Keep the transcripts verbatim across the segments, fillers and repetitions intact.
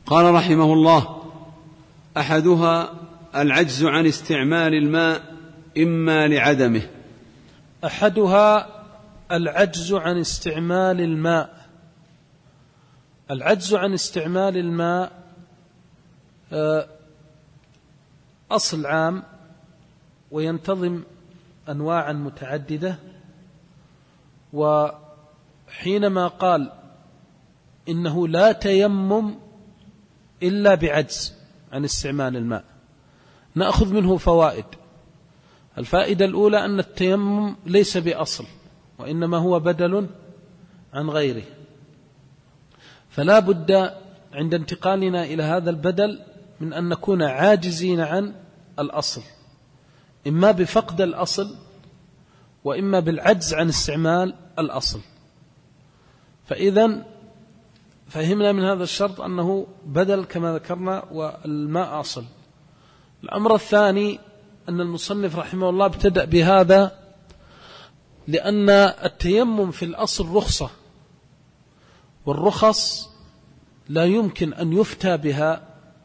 قال رحمه الله: أحدها العجز عن استعمال الماء إما لعدمه. أحدها العجز عن استعمال الماء. العجز عن استعمال الماء أصل عام وينتظم أنواعا متعددة، وحينما قال إنه لا تيمم إلا بعجز عن استعمال الماء نأخذ منه فوائد. الفائدة الأولى أن التيمم ليس بأصل، وإنما هو بدل عن غيره، فلا بد عند انتقالنا إلى هذا البدل من أن نكون عاجزين عن الأصل، إما بفقد الأصل وإما بالعجز عن استعمال الأصل. فإذا فهمنا من هذا الشرط أنه بدل كما ذكرنا والماء أصل. الأمر الثاني أن المصنف رحمه الله ابتدأ بهذا لأن التيمم في الأصل رخصة، والرخص لا يمكن أن يفتى بها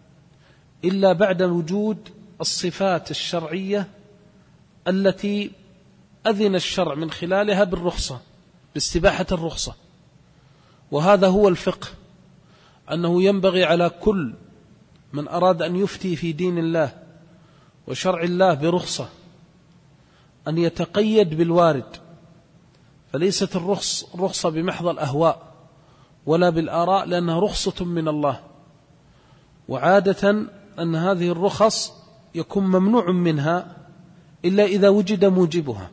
إلا بعد وجود الصفات الشرعية التي أذن الشرع من خلالها بالرخصة، باستباحة الرخصة. وهذا هو الفقه، أنه ينبغي على كل من أراد أن يفتي في دين الله وشرع الله برخصة أن يتقيد بالوارد، فليست الرخص الرخصة بمحض الأهواء ولا بالآراء، لأنها رخصة من الله. وعادة أن هذه الرخص يكون ممنوع منها إلا إذا وجد موجبها،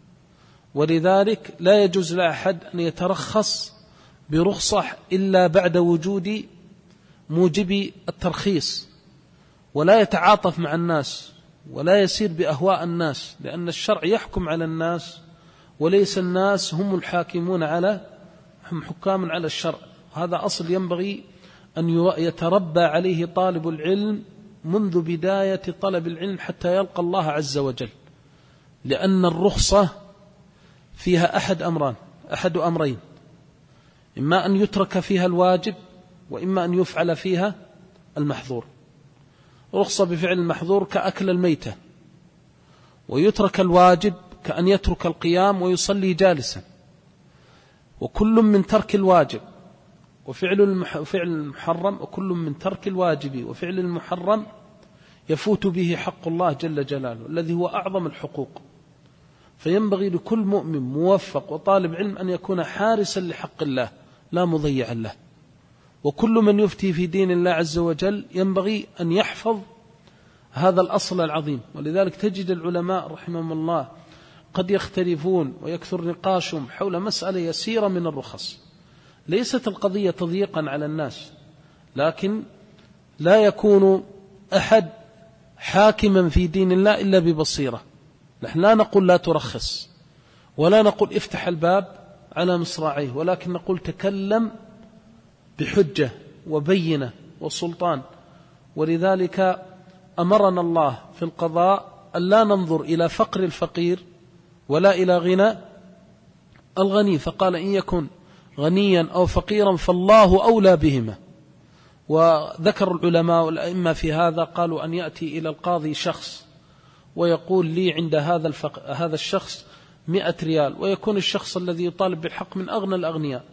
ولذلك لا يجوز لأحد أن يترخص برخصة إلا بعد وجود موجب الترخيص، ولا يتعاطف مع الناس ولا يسير بأهواء الناس، لأن الشرع يحكم على الناس وليس الناس هم الحاكمون على هم حكام على الشرع. هذا أصل ينبغي أن يتربى عليه طالب العلم منذ بداية طلب العلم حتى يلقى الله عز وجل، لأن الرخصة فيها أحد أمران أحد أمرين، إما أن يترك فيها الواجب وإما أن يفعل فيها المحظور. رخصة بفعل المحظور كأكل الميتة، ويترك الواجب كأن يترك القيام ويصلي جالسا. وكل من ترك الواجب وفعل المحرم وكل من ترك الواجب وفعل المحرم يفوت به حق الله جل جلاله الذي هو أعظم الحقوق. فينبغي لكل مؤمن موفق وطالب علم أن يكون حارسا لحق الله لا مضيعا له. وكل من يفتي في دين الله عز وجل ينبغي أن يحفظ هذا الأصل العظيم. ولذلك تجد العلماء رحمهم الله قد يختلفون ويكثر نقاشهم حول مسألة يسيرة من الرخص، ليست القضية تضييقا على الناس، لكن لا يكون أحد حاكما في دين الله إلا ببصيرة. نحن لا نقول لا ترخص ولا نقول افتح الباب على مصراعيه، ولكن نقول تكلم بحجة وبينة وسلطان. ولذلك أمرنا الله في القضاء أن لا ننظر إلى فقر الفقير ولا إلى غنى الغني، فقال إن يكن غنيا أو فقيرا فالله أولى بهما. وذكر العلماء والأئمة في هذا قالوا أن يأتي إلى القاضي شخص ويقول لي عند هذا الفق... هذا الشخص مئة ريال، ويكون الشخص الذي يطالب بالحق من أغنى الأغنياء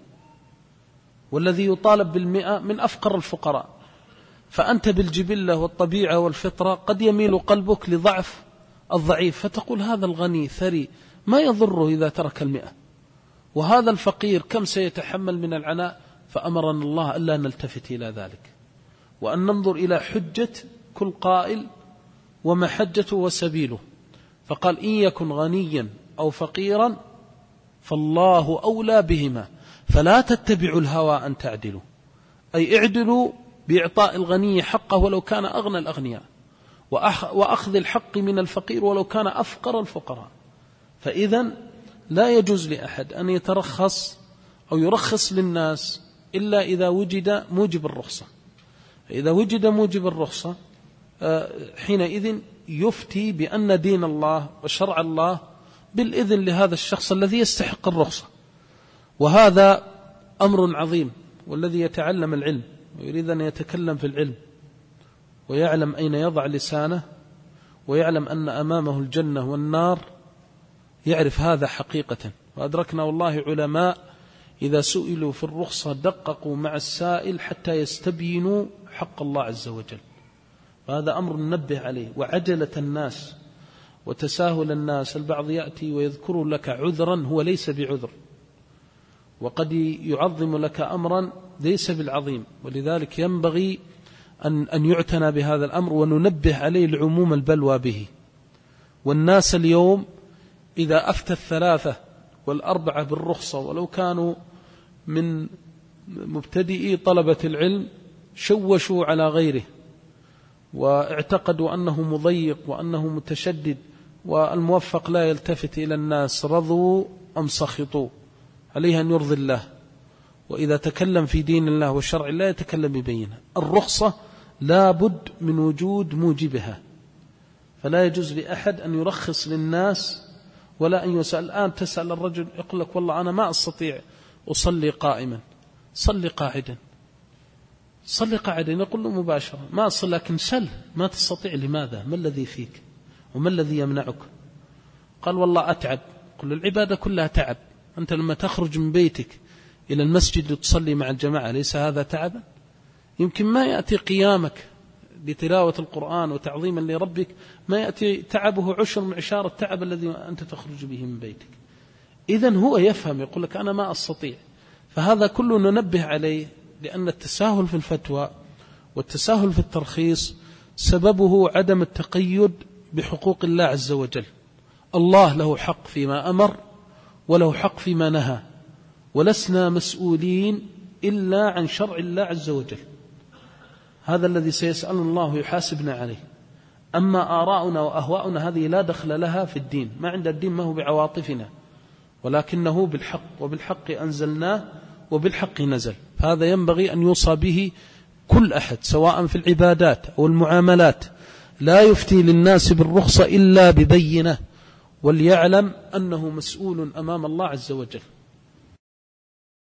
والذي يطالب بالمئة من أفقر الفقراء، فأنت بالجبلة والطبيعة والفطرة قد يميل قلبك لضعف الضعيف، فتقول هذا الغني ثري ما يضره إذا ترك المئة، وهذا الفقير كم سيتحمل من العناء. فأمرنا الله ألا نلتفت إلى ذلك، وأن ننظر إلى حجة كل قائل ومحجته وسبيله. فقال إن يكن غنيا أو فقيرا فالله أولى بهما فلا تتبعوا الهوى أن تعدلوا، أي اعدلوا بإعطاء الغني حقه ولو كان أغنى الأغنياء، وأخذ الحق من الفقير ولو كان أفقر الفقراء. فإذا لا يجوز لأحد أن يترخص أو يرخص للناس إلا إذا وجد موجب الرخصة. إذا وجد موجب الرخصة حينئذ يفتي بأن دين الله وشرع الله بالإذن لهذا الشخص الذي يستحق الرخصة. وهذا أمر عظيم، والذي يتعلم العلم ويريد أن يتكلم في العلم ويعلم أين يضع لسانه ويعلم أن أمامه الجنة والنار، يعرف هذا حقيقة. وأدركنا والله علماء إذا سئلوا في الرخصة دققوا مع السائل حتى يستبينوا حق الله عز وجل. فهذا أمر ننبه عليه. وعجلة الناس وتساهل الناس، البعض يأتي ويذكر لك عذرا هو ليس بعذر، وقد يعظم لك أمرا ليس بالعظيم. ولذلك ينبغي أن أن يعتنى بهذا الأمر وننبه عليه لعموم البلوى به. والناس اليوم إذا أفتى الثلاثة والأربعة بالرخصة ولو كانوا من مبتدئي طلبة العلم شوشوا على غيره واعتقدوا أنه مضيق وأنه متشدد، والموفق لا يلتفت إلى الناس، رضوا أم سخطوا. عليه أن يرضي الله، وإذا تكلم في دين الله والشرع لا يتكلم ببينه. الرخصة لا بد من وجود موجبها، فلا يجوز لأحد أن يرخص للناس ولا أن يسأل. الآن تسأل الرجل يقول لك والله أنا ما أستطيع أصلي قائما، صلي قاعدا، صلي قاعدا. يقول له مباشرة ما أصل، لكن سل ما تستطيع، لماذا؟ ما الذي فيك وما الذي يمنعك؟ قال والله أتعب. قل العبادة كلها تعب. أنت لما تخرج من بيتك إلى المسجد لتصلي مع الجماعة ليس هذا تعبا؟ يمكن ما يأتي قيامك بتلاوة القرآن وتعظيما لربك ما يأتي تعبه عشر من عشار التعب الذي أنت تخرج به من بيتك. إذن هو يفهم، يقول لك أنا ما أستطيع. فهذا كله ننبه عليه، لأن التساهل في الفتوى والتساهل في الترخيص سببه عدم التقيد بحقوق الله عز وجل. الله له حق فيما أمر وله حق فيما نهى، ولسنا مسؤولين إلا عن شرع الله عز وجل. هذا الذي سيسأل الله يحاسبنا عليه. أما آراؤنا وأهواؤنا هذه لا دخل لها في الدين، ما عند الدين ما هو بعواطفنا، ولكنه بالحق، وبالحق أنزلناه وبالحق نزل. هذا ينبغي أن يوصى به كل أحد سواء في العبادات أو المعاملات. لا يفتي للناس بالرخصة إلا ببينة، وليعلم أنه مسؤول أمام الله عز وجل.